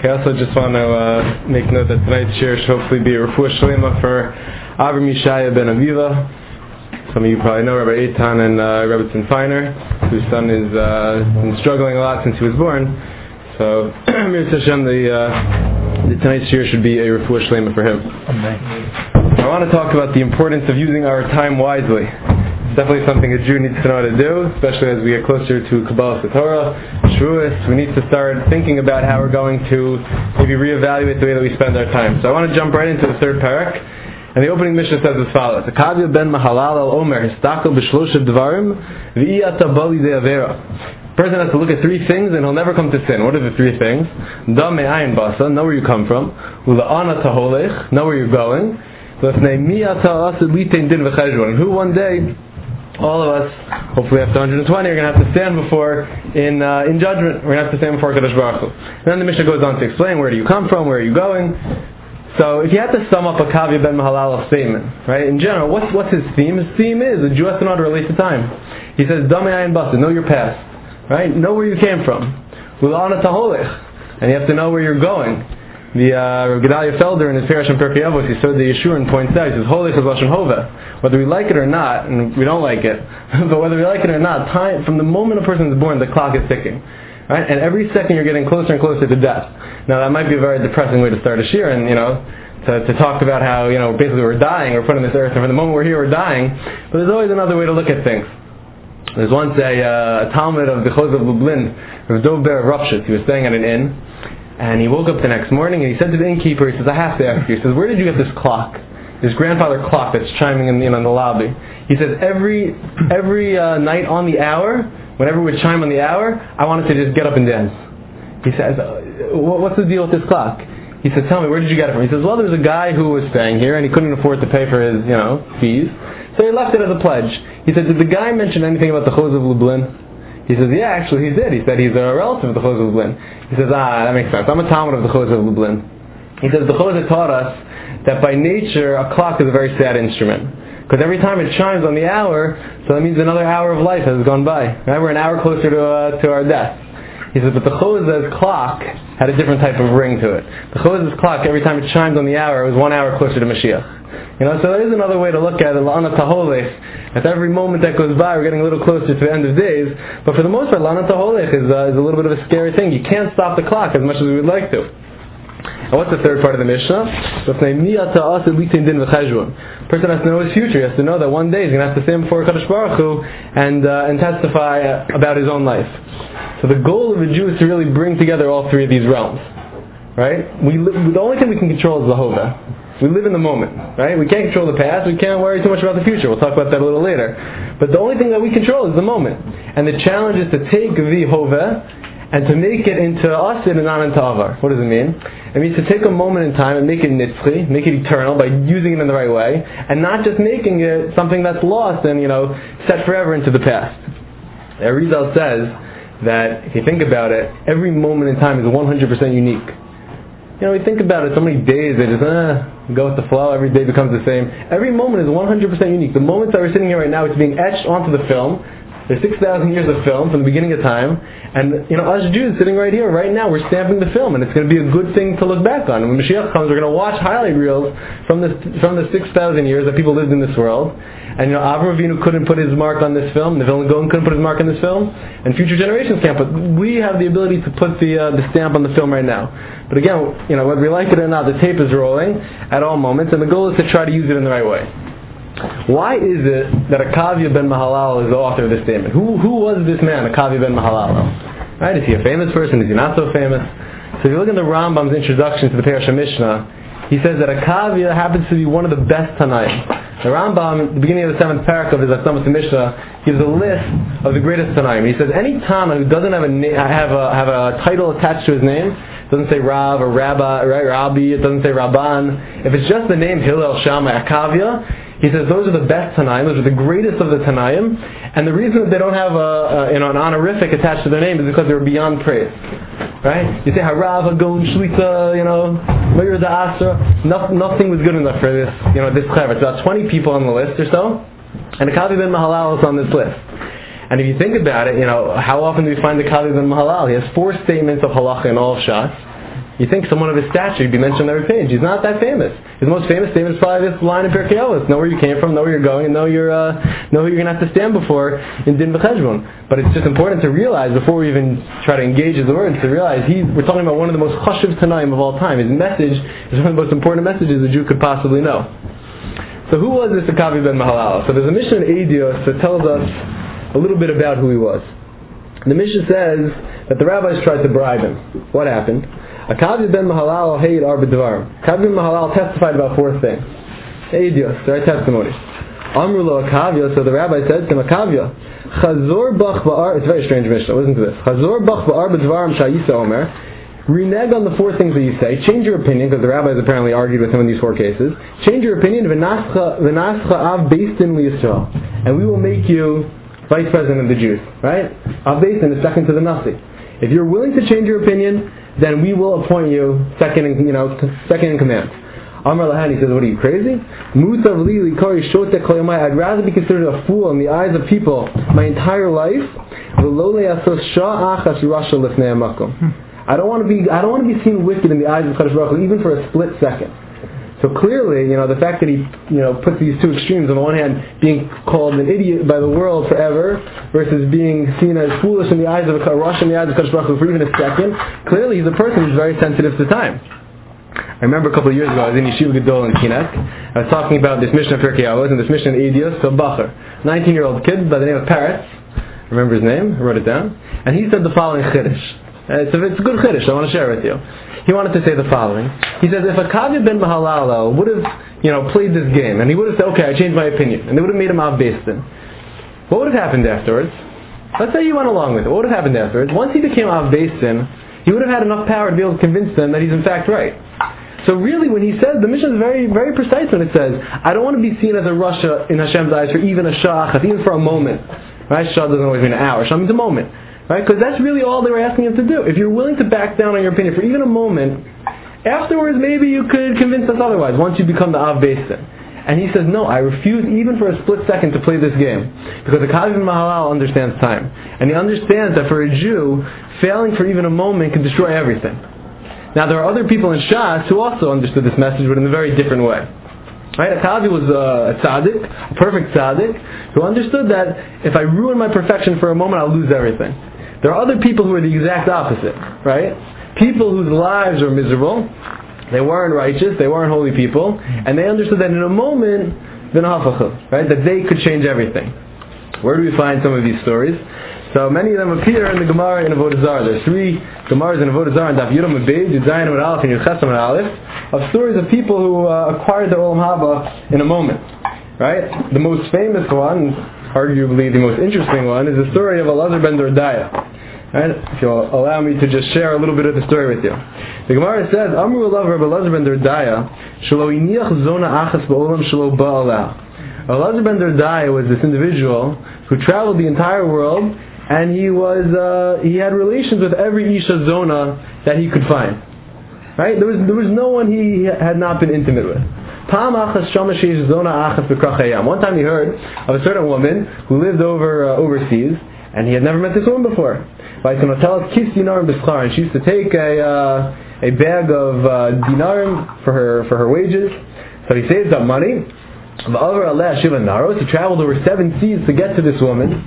Okay, I also just want to make note that tonight's share should hopefully be a refuah shlema for Avram Yishaya ben Aviva. Some of you probably know Rabbi Eitan and Rebbetzin Feiner, whose son is been struggling a lot since he was born. So, Mir Hashem, the tonight's share should be a refuah shlema for him. I want to talk about the importance of using our time wisely. It's definitely something a Jew needs to know how to do, especially as we get closer to Kabbalah Torah, Shavuos. We need to start thinking about how we're going to maybe reevaluate the way that we spend our time. So I want to jump right into the third parak. And the opening Mishnah says as follows: Akavya ben Mahalal al Omer histakel b'shlosh dvarim v'iyata bali de'avera. Person has to look at three things and he'll never come to sin. What are the three things? Da me'ayin basa, know where you come from. Ula'ana taholech, know where you're going. And who one day, all of us, hopefully after 120, are going to have to stand before in judgment. We're going to have to stand before Kadosh Baruch Hu. And then the Mishnah goes on to explain where do you come from, where are you going. So if you had to sum up a Kavya ben Mahalal statement, right? In general, what's his theme? His theme is a Jew has to know how to relate to time. He says, Damei ayin basa, know your past, right? Know where you came from. Ula'ana taholech, and you have to know where you're going. The Gedalia Felder in his Parish on Pirkei Avos, he said the Yeshurun points out, he says, Holech is Lashon Hova. Whether we like it or not, and we don't like it, but whether we like it or not, time, from the moment a person is born, the clock is ticking. Right? And every second you're getting closer and closer to death. Now that might be a very depressing way to start a shir, and to talk about how, basically we're dying, we're put on this earth, and from the moment we're here we're dying, but there's always another way to look at things. There's once a Talmud of the Chos of Lublin, Rav Dov Ber Ropshitz. He was staying at an inn, and he woke up the next morning and he said to the innkeeper, he says, I have to ask you, he says, where did you get this clock? This grandfather clock that's chiming in the lobby. He says, every night on the hour, whenever we would chime on the hour, I wanted to just get up and dance. He says, what's the deal with this clock? He says, tell me, where did you get it from? He says, well, there's a guy who was staying here and he couldn't afford to pay for his, fees, so he left it as a pledge. He said, did the guy mention anything about the Chos of Lublin? He says, yeah, actually he did. He said he's a relative of the Chos of Lublin. He says, that makes sense. I'm a Talmud of the Chos of Lublin. He says, the Chos taught us that by nature a clock is a very sad instrument. Because every time it chimes on the hour, so that means another hour of life has gone by. Right? We're an hour closer to our death. He says, but the Chos's clock had a different type of ring to it. The Chos's clock, every time it chimes on the hour, it was 1 hour closer to Mashiach. So there is another way to look at it. La'ana taholech. At every moment that goes by, we're getting a little closer to the end of days. But for the most part, La'ana taholech is a little bit of a scary thing. You can't stop the clock as much as we would like to. And what's the third part of the Mishnah? Person has to know his future. He has to know that one day he's going to have to stand before Kadosh Baruch Hu and testify about his own life. So the goal of a Jew is to really bring together all three of these realms. Right? The only thing we can control is the Hova. We live in the moment, right? We can't control the past, we can't worry too much about the future. We'll talk about that a little later. But the only thing that we control is the moment. And the challenge is to take the Hova and to make it into Asid and not into Avar. What does it mean? It means to take a moment in time and make it nitzchi, make it eternal by using it in the right way, and not just making it something that's lost and, set forever into the past. Arizal says that if you think about it, every moment in time is 100% unique. We think about it, so many days they just go with the flow, every day becomes the same. Every moment is 100% unique. The moments that we're sitting here right now, it's being etched onto the film. There's 6,000 years of film from the beginning of time, and us Jews sitting right here, right now, we're stamping the film, and it's going to be a good thing to look back on. And when Mashiach comes, we're going to watch highlight reels from the 6,000 years that people lived in this world. And Avraham Avinu couldn't put his mark on this film, the Vilna Gaon couldn't put his mark on this film, and future generations can't. But we have the ability to put the stamp on the film right now. But again, whether we like it or not, the tape is rolling at all moments, and the goal is to try to use it in the right way. Why is it that Akavya ben Mahalal is the author of this statement? Who was this man, Akavya ben Mahalal? Right? Is he a famous person? Is he not so famous? So if you look at the Rambam's introduction to the Parashat Mishnah, he says that Akavya happens to be one of the best Tanaim. The Rambam, at the beginning of the 7th parak of his Asama Mishnah, gives a list of the greatest Tanaim. He says any Tana who doesn't have a title attached to his name, doesn't say Rav or Rabbi, right? Rabbi, it doesn't say Rabban. If it's just the name Hillel, Shammai, Akavya, he says those are the best Tanaim, those are the greatest of the Tanaim, and the reason that they don't have an honorific attached to their name is because they were beyond praise. Right? You say Harav, Hagon, Shlita, Meir the Asra. Nothing was good enough for this, this clever. It's about 20 people on the list or so, and the Akavya ben Mahalal is on this list. And if you think about it, how often do we find the Akavya ben Mahalal? He has 4 statements of halacha in all of Shas. You think someone of his stature would be mentioned on every page. He's not that famous. His most famous statement is probably this line in Pirkei Avos: know where you came from, know where you're going, and know who you're going to have to stand before in Din V'Cheshbon. But it's just important to realize, before we even try to engage his words, to realize we're talking about one of the most chashuv tanaim of all time. His message is one of the most important messages a Jew could possibly know. So who was this Akavi ben Mahalal? So there's a Mishnah in Eidios that tells us a little bit about who he was. The Mishnah says that the rabbis tried to bribe him. What happened? Akavi ben Mahalal heid arba dvarim. Akavi ben Mahalal testified about 4 things. Eidios, there are testimonies. Amru lo Akavia, so the rabbi said to him, Akavia, Chazor bach ba'ar, it's a very strange Mishnah, listen to this. Chazor bach ba'ar b'dvarim sha'yisa omer, renege on the 4 things that you say, change your opinion, because the rabbis apparently argued with him in these 4 cases, change your opinion, v'nascha av beistin liYisrael, and we will make you vice president of the Jews, right? Av beistin is second to the Nasi. If you're willing to change your opinion, then we will appoint you second in command. Amar Lahan, he says, what are you, crazy? I'd rather be considered a fool in the eyes of people my entire life. I don't want to be seen wicked in the eyes of Kadosh Baruch Hu, even for a split second. So clearly, the fact that he, puts these 2 extremes, on the one hand, being called an idiot by the world forever, versus being seen as foolish in the eyes of a Rosh in the eyes of Kadosh Baruch Hu for even a second, clearly he's a person who's very sensitive to time. I remember a couple of years ago, I was in Yeshiva Gedol in Kinek. I was talking about this Mishnah of Pirkei Avos and this Mishnah in Eidios to a Bacher, 19-year-old kid by the name of Paretz. I remember his name, I wrote it down. And he said the following chiddush. It's a good chiddush, I want to share it with you. He wanted to say the following. He says, if Akavi ben Mahalal would have, played this game, and he would have said, okay, I changed my opinion, and they would have made him Av Beistin, what would have happened afterwards? Let's say you went along with it. What would have happened afterwards? Once he became Av Beistin, he would have had enough power to be able to convince them that he's in fact right. So really, when he says, the Mishnah is very, very precise when it says, I don't want to be seen as a Rasha in Hashem's eyes for even a Shah, even for a moment. Right? Shah doesn't always mean an hour. Shah means a moment. Right? Because that's really all they were asking him to do. If you're willing to back down on your opinion for even a moment, afterwards maybe you could convince us otherwise, once you become the Av Beistin. And he says, no, I refuse even for a split second to play this game. Because the Akavi ben Mahalal understands time. And he understands that for a Jew, failing for even a moment can destroy everything. Now there are other people in Shas who also understood this message, but in a very different way. Right? Akavi was a tzaddik, a perfect tzaddik, who understood that if I ruin my perfection for a moment, I'll lose everything. There are other people who are the exact opposite, right? People whose lives are miserable, they weren't righteous, they weren't holy people, and they understood that in a moment, right, that they could change everything. Where do we find some of these stories? So many of them appear in the Gemara in Avodah Zarah. There's 3 Gemaras in Avodah Zarah, and Daf Yudam Beis, Yudzayin Amud Aleph, and Yud Ches Amud Aleph, of stories of people who acquired their Olam Haba in a moment. Right? The most famous one, arguably the most interesting one, is the story of Elazar ben Dordaya. Right? If you'll allow me to just share a little bit of the story with you. The Gemara says, Amru Elav Rabbi Elazar ben Dordaya, Shelo iniach zona achas ba'olam shelo ba'alah. Elazar ben Dordaya was this individual who traveled the entire world, and he had relations with every Isha Zona that he could find. Right? There was no one he had not been intimate with. One time he heard of a certain woman who lived overseas, and he had never met this woman before. And she used to take a bag of dinarim for her wages. So he saved up money. He traveled over 7 seas to get to this woman.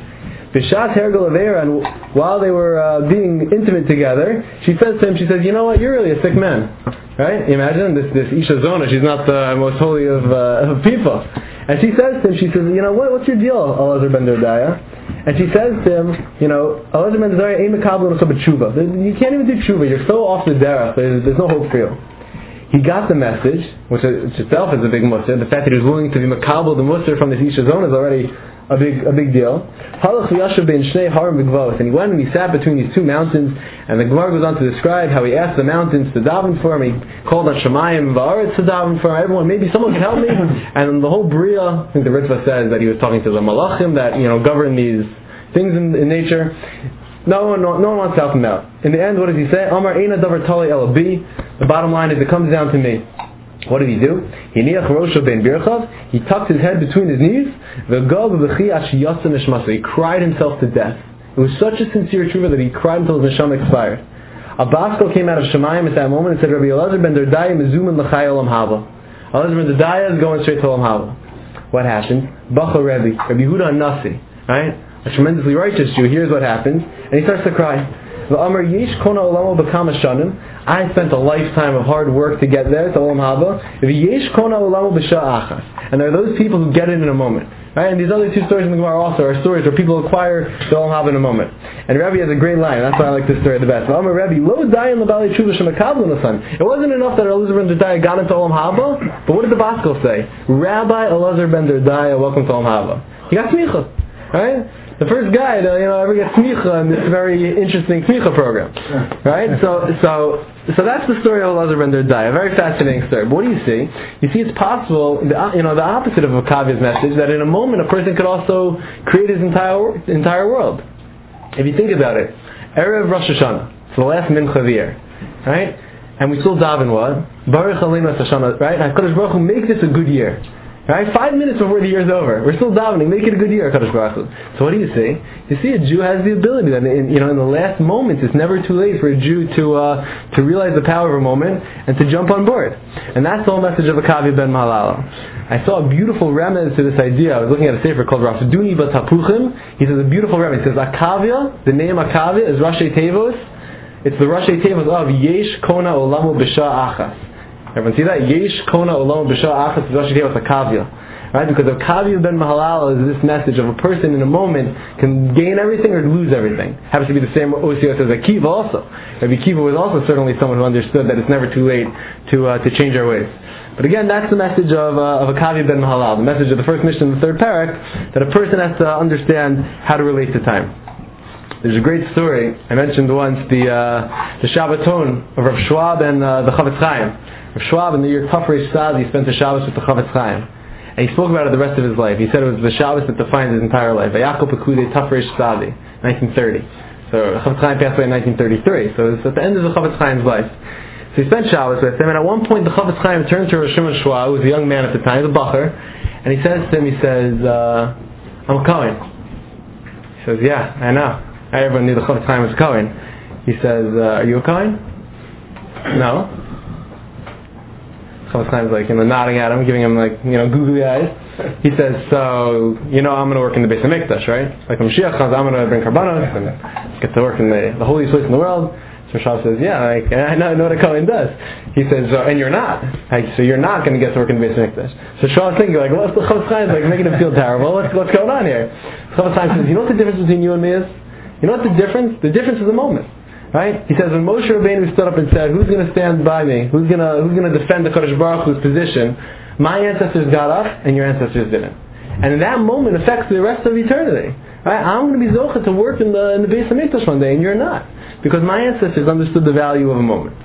And while they were being intimate together, she says to him, she says, you know what, you're really a sick man. Right? Imagine this Isha Zona, she's not the most holy of people. And she says to him, she says, you know, what's your deal, Elazar ben Dordaya? And she says to him, you know, Elazar ben Dordaya, you can't even do tshuva, you're so off the derech, there's no hope for you. He got the message, which itself is a big mussar. The fact that he was willing to be makabel the mussar from this Isha Zona is already a big deal. And he went and he sat between these 2 mountains, and the Gemara goes on to describe how he asked the mountains to daven for him. He called on Shemayim Va'aretz to daven for him. Everyone, maybe someone can help me. And the whole Bria, I think the Ritva says that he was talking to the Malachim that govern these things in nature. No one wants to help him out. In the end, what does he say? Amar Eina Davar Tali El Bi. The bottom line is, it comes down to me. What did he do? He tucked his head between his knees. He cried himself to death. It was such a sincere tshuva that he cried until his neshama expired. A Baskal came out of Shemayim at that moment and said, Rabbi Elazar ben Dordaya mezuman l'chai olam haba. Elazar ben Dordaya is going straight to olam haba. What happened? Bacha Rabbi Yehuda Nasi, right? A tremendously righteous Jew. Here's what happens, and he starts to cry. I spent a lifetime of hard work to get there to Olam Haba. And there are those people who get it in a moment. Right? And these other two stories in the Gemara also are stories where people acquire the Olam Haba in a moment. And Rabbi has a great line. That's why I like this story the best. It wasn't enough that Elazar ben Dordaya got into Olam Haba, but what did the Baskal say? Rabbi Elazar ben Dordaya, welcome to Olam Haba. He got smicha, right? The first guy to ever get smicha in this very interesting smicha program, right? So that's the story of Elazar ben Dordaya. A very fascinating story. But what do you see? You see, it's possible, the opposite of Akavia's message, that in a moment a person could also create his entire world. If you think about it, Erev Rosh Hashanah, it's the last mincha of the year, right? And we still daven what? Baruch Aleinu Es Hashanah, right? HaKadosh Baruch Hu, make this a good year. Right? 5 minutes before the year's over, we're still davening. Make it a good year, HaKadosh Baruch Hu. So what do you see? You see, a Jew has the ability that in the last moments, it's never too late for a Jew to realize the power of a moment and to jump on board. And that's the whole message of Akavia ben Mahalala. I saw a beautiful remez to this idea. I was looking at a sefer called Rafduni Batapuchim. He says a beautiful remez. He says Akavia, the name Akavia is Rashi Tevos. It's the Rashi Tevos of Yesh Kona Olamu B'Sha Achas. Everyone see that? Yesh Kona Olamu B'Sha Achas is Rashi Tevos Akavia. Right? Because Akavia ben Mahalal is this message of a person in a moment can gain everything or lose everything. Happens to be the same Osios as Akiva also. Rabbi Akiva was also certainly someone who understood that it's never too late to change our ways. But again, that's the message of Akavia ben Mahalal, the message of the first mission in the third parak, that a person has to understand how to relate to time. There's a great story. I mentioned once the Shabbaton of Rav Schwab and the Chavetz Chaim. Rav Schwab in the year Tafresh Sad, he spent the Shabbos with the Chavetz Chaim. And he spoke about it the rest of his life. He said it was the Shabbos that defined his entire life. Vayakol Pekudei Tafresh Sadi, 1930. So Chavetz Chaim passed away in 1933. So it's at the end of the Chavetz Chaim's life. So he spent Shabbos with him, and at one point the Chavetz Chaim turned to Rosh Shimon Schwab, who was a young man at the time, the Bacher, and he says to him, I'm a Kohen. He says, yeah, I know. Everyone knew the Chavetz Chaim was a Kohen. He says, are you a Kohen? No. Chavetz Chaim's like, nodding at him, giving him googly eyes. He says, so, I'm going to work in the Beis HaMikdash, right? Like when Mashiach comes, I'm going to bring karbanos and get to work in the holiest place in the world. So Shav says, yeah, I know what a Kohen does. He says, and you're not. So you're not going to get to work in the Beis HaMikdash. So Shaw's thinking, what's the Chavetz Chaim making him feel terrible? What's going on here? Chavetz Chaim says, you know what the difference between you and me is? You know what the difference? The difference is the moment. Right? He says, when Moshe Rabbeinu stood up and said, who's going to stand by me? Who's going to defend the Kadosh Baruch Hu's position? My ancestors got up and your ancestors didn't. And that moment affects the rest of eternity. Right? I'm going to be zocheh to work in the Beis HaMikdash one day and you're not. Because my ancestors understood the value of a moment.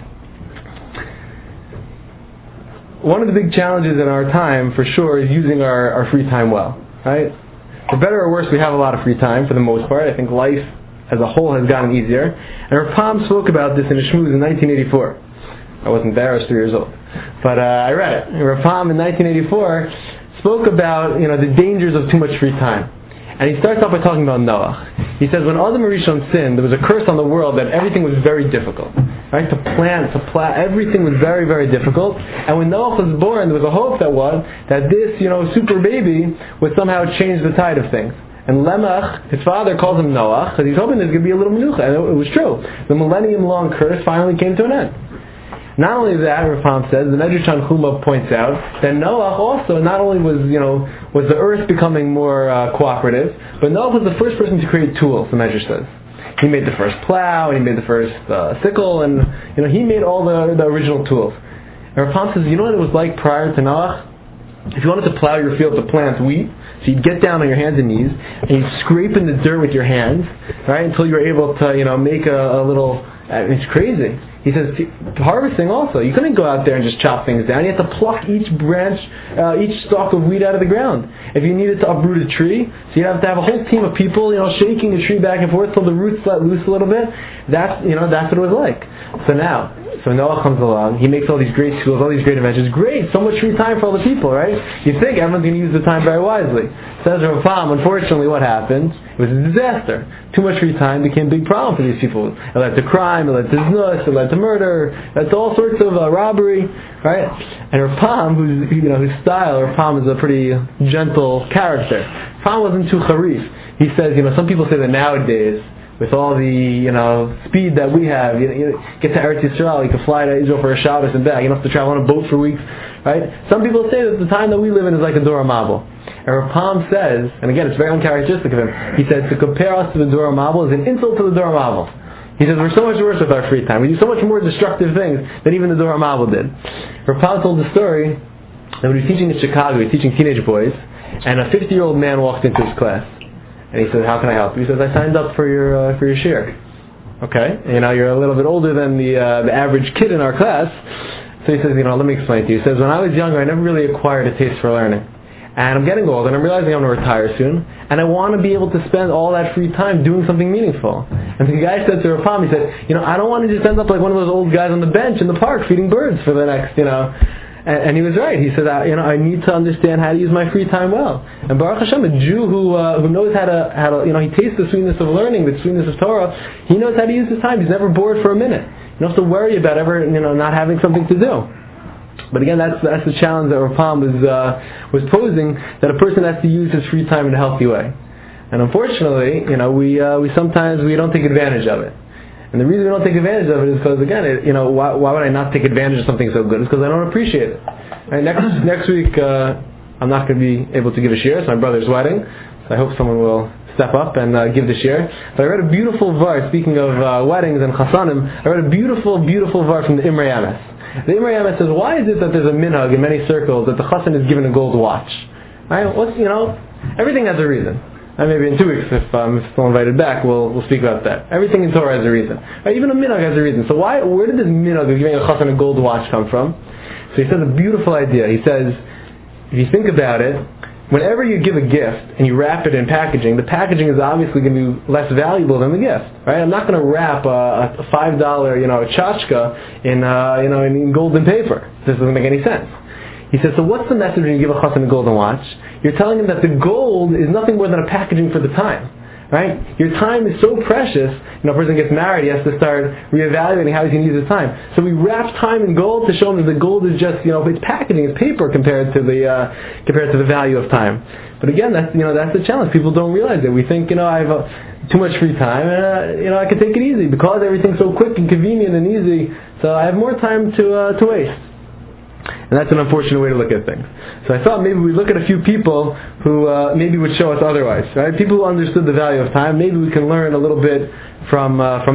One of the big challenges in our time, for sure, is using our free time well. Right? For better or worse, we have a lot of free time for the most part. I think life as a whole has gotten easier. And Rav Pam spoke about this in a shmooze in 1984. I wasn't there, I was 3 years old. But I read it. Rav Pam in 1984 spoke about the dangers of too much free time. And he starts off by talking about Noach. He says when Adam Rishon sinned, there was a curse on the world that everything was very difficult. Right? To plant, everything was very, very difficult. And when Noach was born, there was a hope that this, super baby would somehow change the tide of things. And Lemach, his father, calls him Noach because he's hoping there's going to be a little menucha. And it was true. The millennium-long curse finally came to an end. Not only that, Rav Pam says, the Medrash Tanchuma points out that Noach also not only was the earth becoming more cooperative, but Noach was the first person to create tools. The Medrash says he made the first plow, and he made the first sickle, and he made all the original tools. And Rav Pam says, you know what it was like prior to Noach? If you wanted to plow your field to plant wheat, so you'd get down on your hands and knees, and you'd scrape in the dirt with your hands, right, until you were able to, make a little. It's crazy. He says, harvesting also. You couldn't go out there and just chop things down. You had to pluck each branch, each stalk of wheat out of the ground. If you needed to uproot a tree, so you'd have to have a whole team of people, shaking the tree back and forth till the roots let loose a little bit. That's what it was like. So now, So Noah comes along, he makes all these great schools, all these great inventions. Great, so much free time for all the people, right? You think everyone's going to use the time very wisely. Says Rav Pam, unfortunately what happened? It was a disaster. Too much free time became a big problem for these people. It led to crime, it led to znus, it led to murder, it led to all sorts of robbery, right? And Rav Pam, whose style, Rav Pam is a pretty gentle character. Rav Pam wasn't too charif. He says, some people say that nowadays, with all the, speed that we have, you get to Eretz Yisrael, you can fly to Israel for a Shabbos and back. You don't have to travel on a boat for weeks, right? Some people say that the time that we live in is like a Dor HaMabul. And Rav Pam says, and again, it's very uncharacteristic of him, he says to compare us to the Dor HaMabul is an insult to the Dor HaMabul. He says we're so much worse with our free time. We do so much more destructive things than even the Dor HaMabul did. Rav Pam told the story that when he was teaching in Chicago, he was teaching teenage boys, and a 50-year-old man walked into his class. And he says, how can I help you? He says, I signed up for your shir. Okay, you're a little bit older than the average kid in our class. So he says, let me explain to you. He says, when I was younger, I never really acquired a taste for learning. And I'm getting old, and I'm realizing I'm going to retire soon, and I want to be able to spend all that free time doing something meaningful. And the guy said to Rav Pam, he said, I don't want to just end up like one of those old guys on the bench in the park feeding birds for the next, And he was right. He said, I need to understand how to use my free time well. And Baruch Hashem, a Jew who knows how to, he tastes the sweetness of learning, the sweetness of Torah. He knows how to use his time. He's never bored for a minute. You don't have to worry about ever, not having something to do. But again, that's the challenge that Rav Pam was posing, that a person has to use his free time in a healthy way. And unfortunately, we sometimes don't take advantage of it. And the reason we don't take advantage of it is because, again, why would I not take advantage of something so good? It's because I don't appreciate it. Right, next week, I'm not going to be able to give a shir. It's my brother's wedding. So I hope someone will step up and give the shir. But I read a beautiful var, speaking of weddings and chasanim, I read a beautiful, beautiful var from the Imrei Ames. The Imrei Ames says, why is it that there's a minhag in many circles that the chasan is given a gold watch? Right? Everything has a reason. And maybe in 2 weeks, if I'm still invited back, we'll speak about that. Everything in Torah has a reason. Right? Even a minhag has a reason. So where did this minhag of giving a chasan a gold watch come from? So he says a beautiful idea. He says, if you think about it, whenever you give a gift and you wrap it in packaging, the packaging is obviously going to be less valuable than the gift. Right? I'm not going to wrap a $5 tchotchke in golden paper. This doesn't make any sense. He says, so what's the message when you give a chasan a golden watch? You're telling him that the gold is nothing more than a packaging for the time. Right? Your time is so precious. A person gets married, he has to start reevaluating how he's going to use his time. So we wrap time in gold to show him that the gold is just, it's packaging, it's paper compared to the value of time. But again, that's the challenge. People don't realize it. We think, I have too much free time, and I can take it easy because everything's so quick and convenient and easy. So I have more time to waste. And that's an unfortunate way to look at things. So I thought maybe we'd look at a few people who maybe would show us otherwise, right? People who understood the value of time. Maybe we can learn a little bit from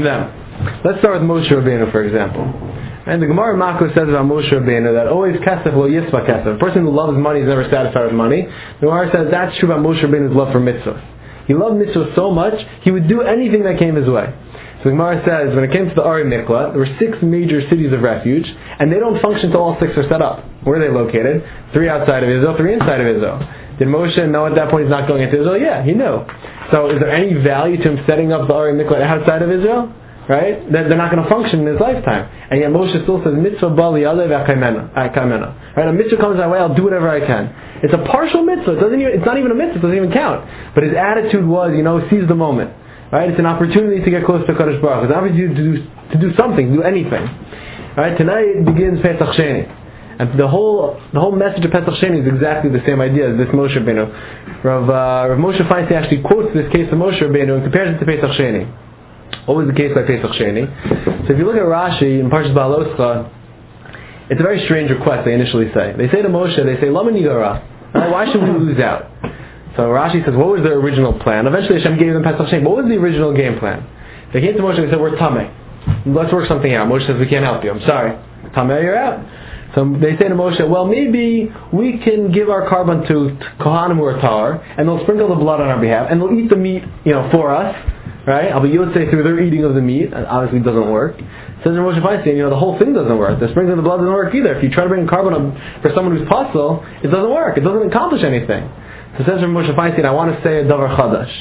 them. Let's start with Moshe Rabbeinu, for example. And the Gemara in Makos says about Moshe Rabbeinu that always kesef lo yisva kesef. A person who loves money is never satisfied with money. The Gemara says that's true about Moshe Rabbeinu's love for mitzvahs. He loved mitzvahs so much, he would do anything that came his way. So the Gemara says, when it came to the Ari Mikla, there were 6 major cities of refuge, and they don't function until all 6 are set up. Where are they located? 3 outside of Israel, 3 inside of Israel. Did Moshe know at that point he's not going into Israel? Yeah, he knew. So is there any value to him setting up the Ari Mikla outside of Israel? Right? They're not going to function in his lifetime. And yet Moshe still says, mitzvah bali alev akaimena. Right? A mitzvah comes my way, I'll do whatever I can. It's a partial mitzvah. It's not even a mitzvah. It doesn't even count. But his attitude was, seize the moment. Right? It's an opportunity to get close to Kadosh Baruch Hu. It's an opportunity to do something, do anything. Right? Tonight begins Pesach Sheni. And the whole message of Pesach Sheni is exactly the same idea as this Moshe Rabbeinu. Rav Moshe Feinstein actually quotes this case of Moshe Rabbeinu and compares it to Pesach Sheni. What was the case by Pesach Sheni? So if you look at Rashi in Parshas Baaloscha, it's a very strange request they initially say. They say to Moshe, Lama nidara. Why should we lose out? So Rashi says, what was their original plan? Eventually Hashem gave them Pesach Sheni. What was the original game plan? They came to Moshe and said, we're tameh. Let's work something out. Moshe says, we can't help you. I'm sorry. Tameh, you're out. So they say to Moshe, well, maybe we can give our carbon to Kohanim who are tar, and they'll sprinkle the blood on our behalf, and they'll eat the meat, for us, right? I'll be say through their eating of the meat. Obviously, it doesn't work. Says Moshe Feinstein, the whole thing doesn't work. The sprinkling of the blood doesn't work either. If you try to bring carbon up for someone who's puzzle, it doesn't work. It doesn't accomplish anything. So says Moshe Feinstein, I want to say a davar chadash.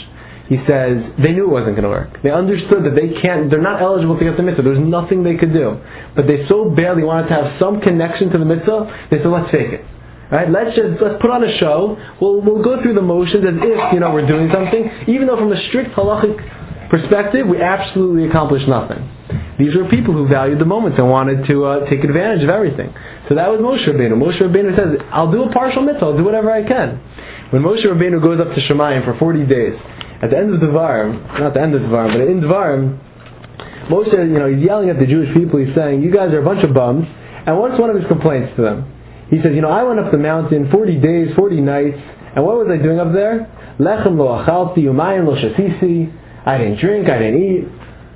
he says they knew it wasn't going to work. They understood that they're not eligible to get the mitzvah. There's nothing they could do. But they so badly wanted to have some connection to the mitzvah, they said, let's fake it. Right? Let's put on a show. We'll go through the motions as if, we're doing something, even though from a strict halachic perspective, we absolutely accomplished nothing. These were people who valued the moments and wanted to take advantage of everything. So that was Moshe Rabbeinu. Moshe Rabbeinu says, I'll do a partial mitzvah, I'll do whatever I can. When Moshe Rabbeinu goes up to Shemayim for 40 days, at the end of Devarim, not the end of Devarim, but in Devarim, Moshe, he's yelling at the Jewish people, he's saying, you guys are a bunch of bums, and what's one of his complaints to them? He says, I went up the mountain 40 days, 40 nights, and what was I doing up there? Lechem lo achalti, umayim lo shasisi, I didn't drink, I didn't eat.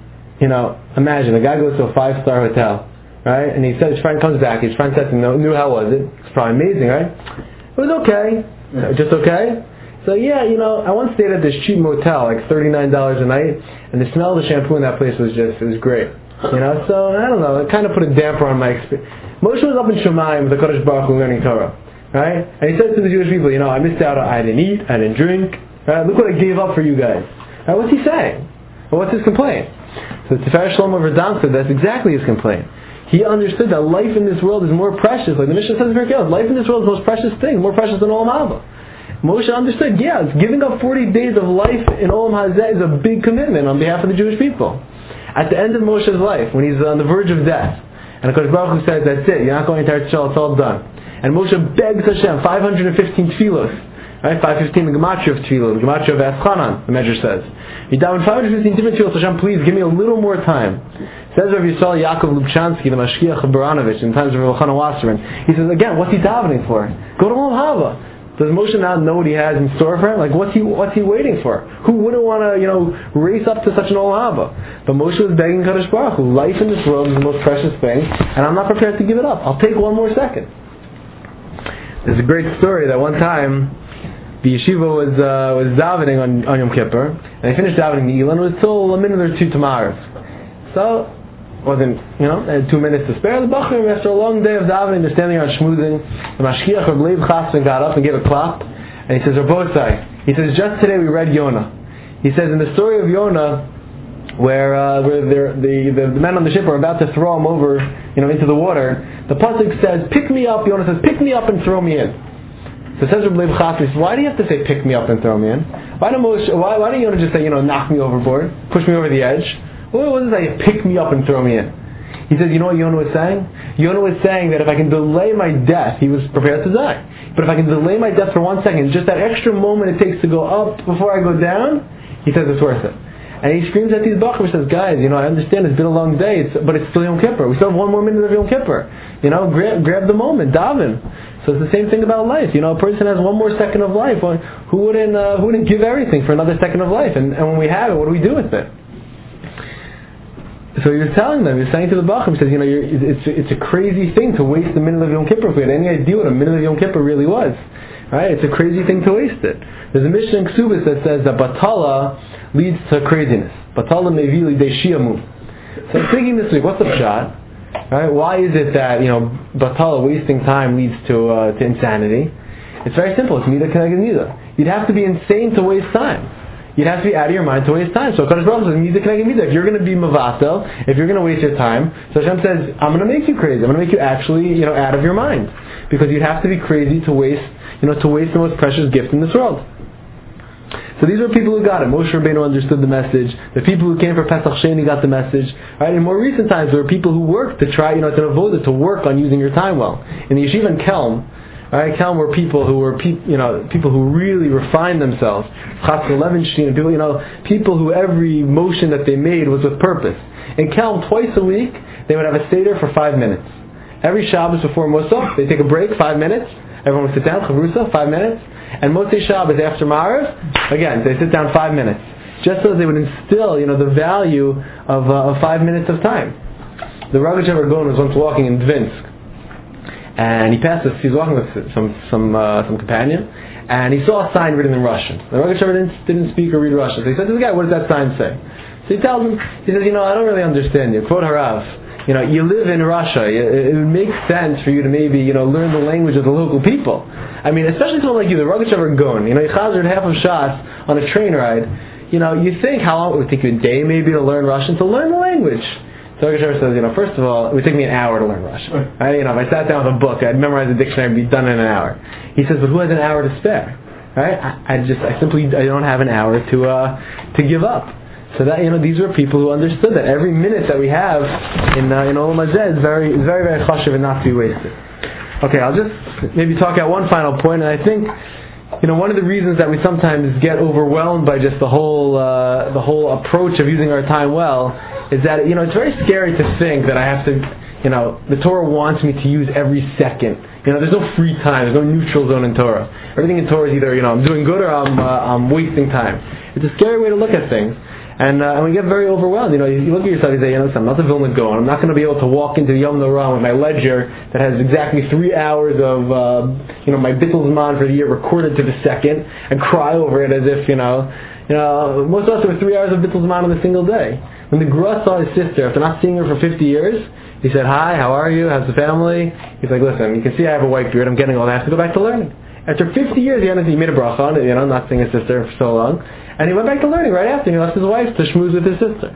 Imagine, a guy goes to a 5-star hotel, right? And he says, his friend comes back, his friend says to him, how was it? It's probably amazing, right? It was okay. Just okay? So I once stayed at this cheap motel, like $39 a night, and the smell of the shampoo in that place was great. So, I don't know, it kind of put a damper on my experience. Moshe was up in Shemayim with the Kodesh Baruch Hu learning Torah, right? And he says to the Jewish people, I missed out, I didn't eat, I didn't drink, right? Look what I gave up for you guys. Right? What's he saying? Well, what's his complaint? So Tifer Shlomo Verdam said that's exactly his complaint. He understood that life in this world is more precious. Like the Mishnah says very clearly, life in this world is the most precious thing, more precious than Olam Haba. Moshe understood, giving up 40 days of life in Olam Hazeh is a big commitment on behalf of the Jewish people. At the end of Moshe's life, when he's on the verge of death, and HaKadosh Baruch Hu says, that's it, you're not going to Eretz Yisrael, it's all done. And Moshe begs Hashem, 515 tefillos, right? 515, the gematria of tefillah, the gematria of Eschanan, the measure says. He davened 515 different tefillos, Hashem, please give me a little more time. Says Rav Yisrael Yaakov Lubchansky, the Mashgiach of Baranovich, in times of Rav Elchanan Wasserman. He says, again, what's he davening for? Go to Olam Haba. Does Moshe not know what he has in store for him? Like, what's he waiting for? Who wouldn't want to, race up to such an Olam Haba? But Moshe was begging Kadosh Baruch Hu, life in this world is the most precious thing, and I'm not prepared to give it up. I'll take one more second. There's a great story that one time, the yeshiva was davening on Yom Kippur, and they finished davening the Elon, it was till a minute or two to Ma'ariv. So, wasn't, they had 2 minutes to spare. The Bachrim, after a long day of davening, they're standing around schmoozing. The Mashgiach Reb Leib Chasson got up and gave a clap, and he says, Rabbosai, he says, just today we read Yonah. He says, in the story of Yonah, where the men on the ship are about to throw him over, into the water, the pasuk says, pick me up. Yonah says, pick me up and throw me in. So says Reb Leib Chasson, he says, why do you have to say pick me up and throw me in? Why don't Yonah just say, knock me overboard, push me over the edge? What does that say, pick me up and throw me in? He says, you know what Yonah was saying? Yonah was saying that if I can delay my death, he was prepared to die. But if I can delay my death for 1 second, just that extra moment it takes to go up before I go down, he says it's worth it. And he screams at these bachrim, says, guys, I understand it's been a long day, but it's still Yom Kippur. We still have 1 more minute of Yom Kippur. Grab the moment, daven. So it's the same thing about life. A person has 1 more second of life. Who wouldn't give everything for another second of life? And when we have it, what do we do with it? So he was telling them, he was saying to the Bachrim, he says, it's a crazy thing to waste a minute of Yom Kippur. If we had any idea what a minute of Yom Kippur really was, right? It's a crazy thing to waste it. There's a Mishnah in Ksubis that says that Batala leads to craziness. Batala mevili de shiamu. So I'm thinking this week, what's the pshat? Right? Why is it that Batala wasting time leads to insanity? It's very simple. It's midah keneged midah. You'd have to be insane to waste time. You'd have to be out of your mind to waste time. So Kadosh Baruch Hu says, midah keneged midah. If you're going to be mavatel, if you're going to waste your time, so Hashem says, I'm going to make you crazy. I'm going to make you actually, out of your mind, because you'd have to be crazy to waste, to waste the most precious gift in this world. So these were people who got it. Moshe Rabbeinu understood the message. The people who came for Pesach Sheni got the message. Right? In more recent times, there were people who worked to try, to work on using your time well. In the yeshiva in Kelm, right? Kelm were people who people who really refined themselves. Chatzkel Levenstein, people who every motion that they made was with purpose. In Kelm, twice a week, they would have a seder for 5 minutes. Every Shabbos before Musaf, they take a break, 5 minutes. Everyone would sit down, Chavrusa, 5 minutes. And Motzei Shabbos after Ma'ariv, again, they sit down 5 minutes. Just so they would instill, the value of 5 minutes of time. The Rogatchover Gaon was once walking in Dvinsk. And he's walking with some companion, and he saw a sign written in Russian. The Rogatchover didn't speak or read Russian. So he said to the guy, what does that sign say? So he tells him, he says, I don't really understand you. Quote Harav. You live in Russia. It would make sense for you to maybe, learn the language of the local people. I mean, especially someone like you, the Rogatchover Gaon. You chazered half of Shas on a train ride. you think how long it would take you a day maybe to learn Russian, to learn the language. So Rosh says, first of all, it would take me an hour to learn Russian. Right? If I sat down with a book, I'd memorize the dictionary, it'd be done in an hour. He says, but who has an hour to spare? Right? I don't have an hour to give up. So that these were people who understood that every minute that we have in Olam Hazeh is very, very, very chashuv and not to be wasted. Okay, I'll just maybe talk out one final point, and I think one of the reasons that we sometimes get overwhelmed by just the whole approach of using our time well is that it's very scary to think that I have to, the Torah wants me to use every second. There's no free time, there's no neutral zone in Torah. Everything in Torah is either I'm doing good or I'm wasting time. It's a scary way to look at things. And we get very overwhelmed. You look at yourself and say, I'm not the Vilna Gaon. I'm not going to be able to walk into Yom Norah with my ledger that has exactly 3 hours of, my Bittul Zman for the year recorded to the second and cry over it as if, most of us have 3 hours of Bittul Zman in a single day. When the Gra saw his sister, after not seeing her for 50 years, he said, hi, how are you? How's the family? He's like, listen, you can see I have a white beard. I'm getting old. I have to go back to learning. After 50 years, he made a bracha, not seeing his sister for so long. And he went back to learning right after. He left his wife to schmooze with his sister.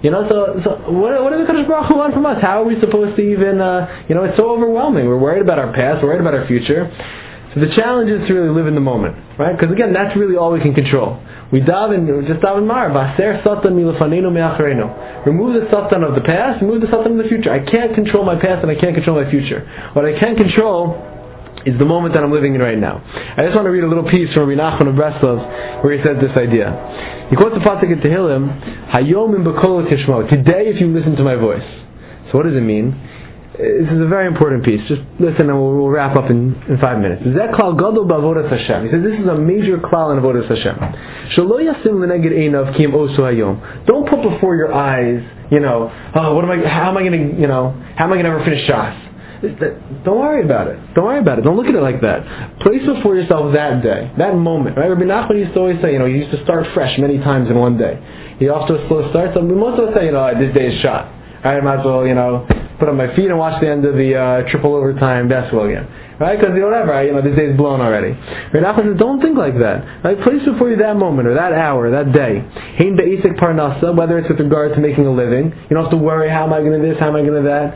So what does the Kadosh Baruch Hu want from us? How are we supposed to even, it's so overwhelming. We're worried about our past. We're worried about our future. So the challenge is to really live in the moment, right? Because again, that's really all we can control. We just daven mar, v'aser satan milefanenu me'acharenu. Remove the satan of the past, remove the satan of the future. I can't control my past and I can't control my future. What I can control is the moment that I'm living in right now. I just want to read a little piece from Rabbi Nachman of Breslov where he says this idea. He quotes the pasuk in Tehillim, Hayom im b'kol tishmo. Today, if you listen to my voice. So what does it mean? This is a very important piece. Just listen and we'll wrap up in 5 minutes. Zeh klal gadol b'avodas Hashem. He says this is a major klal in avodas Hashem. Shelo yasim l'neged einav ki im osu hayom. Don't put before your eyes, how am I going to ever finish Shas? Don't worry about it. Don't look at it like that. Place before yourself that day, that moment. Right? Rabbi Nachman used to always say, he used to start fresh many times in one day. He off to a slow start. So most of us say, this day is shot. I might as well, put on my feet and watch the end of the triple overtime basketball game. Right? Because whatever, this day's blown already. Rabbi Nachman says, don't think like that. Right? Place before you that moment or that hour, that day. Hein be'isik parnasa, whether it's with regard to making a living. You don't have to worry, how am I going to this, how am I going to that.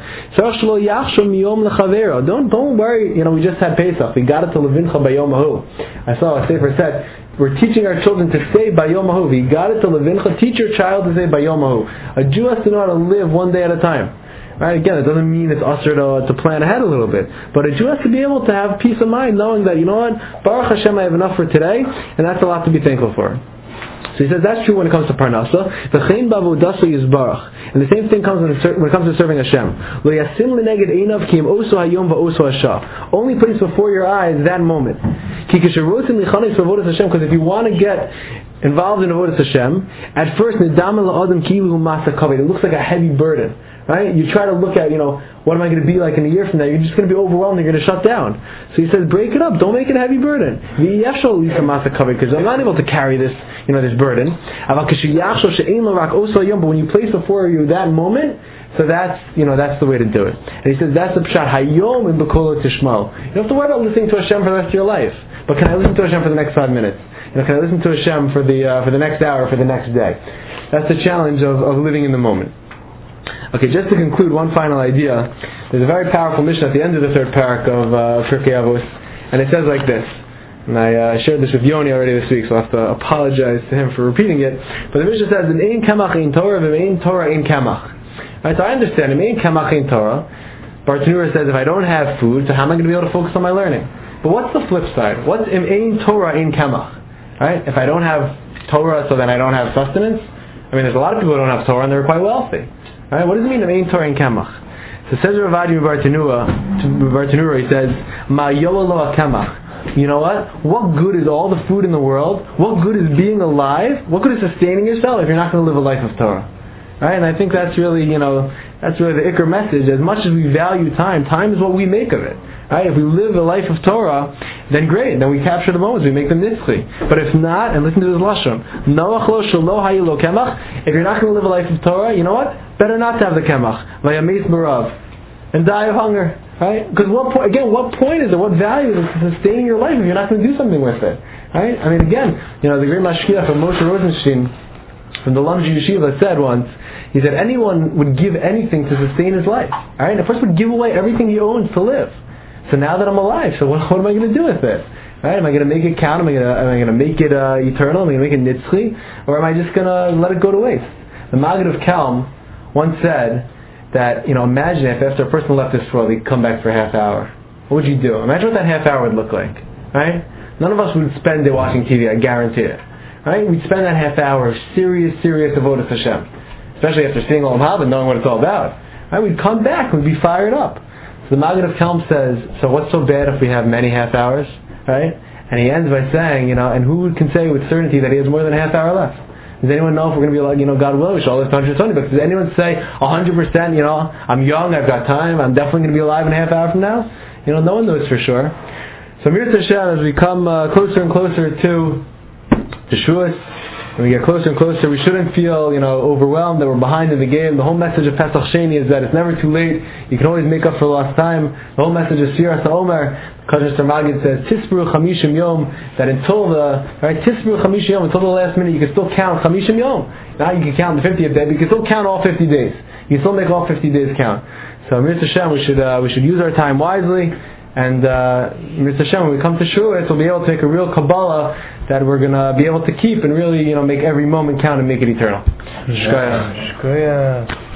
Don't worry, we just had Pesach. We got it to Levincha Bayom Ahu. I saw a Sefer said, we're teaching our children to say Bayom Ahu. We got it to Levincha. Teach your child to say Bayom Ahu. A Jew has to know how to live one day at a time. Right? Again, it doesn't mean it's usher to plan ahead a little bit. But a Jew has to be able to have peace of mind knowing that, Baruch Hashem, I have enough for today, and that's a lot to be thankful for. So he says that's true when it comes to Parnasa. V'chein b'avodasa yizbarach. And the same thing comes when it comes to serving Hashem. Lo yasim l'neged einav ki im osu hayom v'osu hasha. Only place before your eyes that moment. Ki kisharotim lichanis v'avodas Hashem. Because if you want to get involved in avodas Hashem, at first nidam la'adam kilu masa kaved. It looks like a heavy burden. Right? You try to look at, what am I going to be like in a year from now? You're just going to be overwhelmed. You're going to shut down. So he says, break it up. Don't make it a heavy burden. Because I'm not able to carry this, this burden. But when you place before you that moment, so that's the way to do it. And he says, that's the pshat. Hayom in b'kol tishmo. You don't have to worry about listening to Hashem for the rest of your life. But can I listen to Hashem for the next 5 minutes? Can I listen to Hashem for the next hour, for the next day? That's the challenge of living in the moment. Okay, just to conclude, one final idea. There's a very powerful mission at the end of the third parak of Pirkei Avos, and it says like this. And I shared this with Yoni already this week, so I'll have to apologize to him for repeating it. But the mission says, "Ein kamach ein Torah, v'ein Torah ein kamach." Right, so I understand. Ein kamach ein Torah. Bartanura says, if I don't have food, so how am I going to be able to focus on my learning? But what's the flip side? What's ein Torah ein kamach? Right? If I don't have Torah, so then I don't have sustenance. There's a lot of people who don't have Torah and they're quite wealthy. Right? What does it mean, ein Torah ein kamach? So says Rav Adi Bartanura, he says, Ma yolo kamach. You know what? What good is all the food in the world? What good is being alive? What good is sustaining yourself if you're not going to live a life of Torah? Right? And I think that's really, the Iker message. As much as we value time, time is what we make of it. Right? If we live a life of Torah, then great. Then we capture the moments, we make them nitzchi. But if not, and listen to this lashon, Noach lo shelo hayilo kemach. If you're not going to live a life of Torah, you know what? Better not to have the kemach. Vayamis marav, and die of hunger. Right? Because what point is it? What value is it sustaining your life if you're not going to do something with it? Right? Again, the great mashkiach of Moshe Rosenstein, from the Lamji Yeshiva said once, he said anyone would give anything to sustain his life. Alright? A person would give away everything he owns to live. So now that I'm alive, so what am I going to do with it? Right? Am I going to make it count? Am I going to make it eternal? Am I going to make it nitzchi? Or am I just going to let it go to waste? The Maggid of Kelm once said that, imagine if after a person left this world, he'd come back for a half hour. What would you do? Imagine what that half hour would look like. Right? None of us would spend it watching TV, I guarantee it. Right? We'd spend that half hour of serious avodas Hashem. Especially after seeing Olam Haba and knowing what it's all about. Right? We'd come back, we'd be fired up. So the Maggid of Kelm says, so what's so bad if we have many half hours? Right? And he ends by saying, and who can say with certainty that he has more than a half hour left? Does anyone know if we're going to be like, God willing, we should all live 120? But does anyone say 100%, I'm young, I've got time, I'm definitely going to be alive in a half hour from now? No one knows for sure. So Mirza Hashem, as we come closer and closer to Shavuos, when we get closer and closer, we shouldn't feel, overwhelmed that we're behind in the game. The whole message of Pesach Sheni is that it's never too late. You can always make up for lost time. The whole message of Siras HaOmer, Kadosh Maggid says, Tisbru Chamishim Yom, that until Tisbru Chamishim Yom, until the last minute, you can still count Chamishim Yom. Now you can count the 50th day, but you can still count all 50 days. You can still make all 50 days count. So Mirza Hashem, we should use our time wisely. And Mirza Hashem, when we come to Shavuos, we'll be able to take a real Kabbalah that we're going to be able to keep and really, make every moment count and make it eternal. Shkoyach.